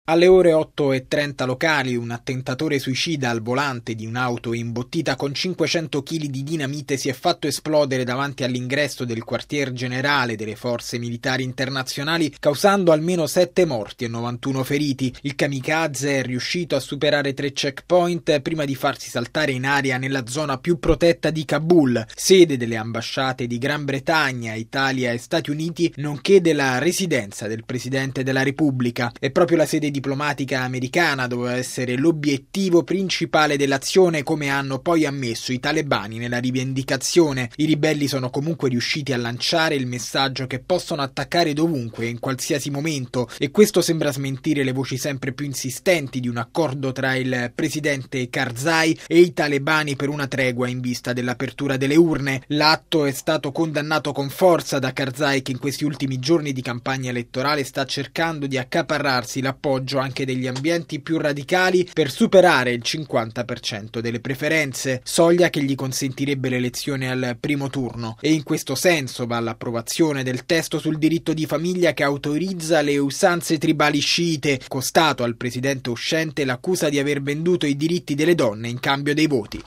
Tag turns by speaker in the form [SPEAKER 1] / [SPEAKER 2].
[SPEAKER 1] Alle ore 8:30 locali, un attentatore suicida al volante di un'auto imbottita con 500 kg di dinamite si è fatto esplodere davanti all'ingresso del quartier generale delle forze militari internazionali, causando almeno 7 morti e 91 feriti. Il kamikaze è riuscito a superare 3 checkpoint prima di farsi saltare in aria nella zona più protetta di Kabul, sede delle ambasciate di Gran Bretagna, Italia e Stati Uniti, nonché della residenza del Presidente della Repubblica. È proprio la sede diplomatica americana doveva essere l'obiettivo principale dell'azione, come hanno poi ammesso i talebani nella rivendicazione. I ribelli sono comunque riusciti a lanciare il messaggio che possono attaccare dovunque e in qualsiasi momento, e questo sembra smentire le voci sempre più insistenti di un accordo tra il presidente Karzai e i talebani per una tregua in vista dell'apertura delle urne. L'atto è stato condannato con forza da Karzai, che in questi ultimi giorni di campagna elettorale sta cercando di accaparrarsi l'appoggio anche degli ambienti più radicali per superare il 50% delle preferenze, soglia che gli consentirebbe l'elezione al primo turno. E in questo senso va l'approvazione del testo sul diritto di famiglia che autorizza le usanze tribali sciite, costato al presidente uscente l'accusa di aver venduto i diritti delle donne in cambio dei voti.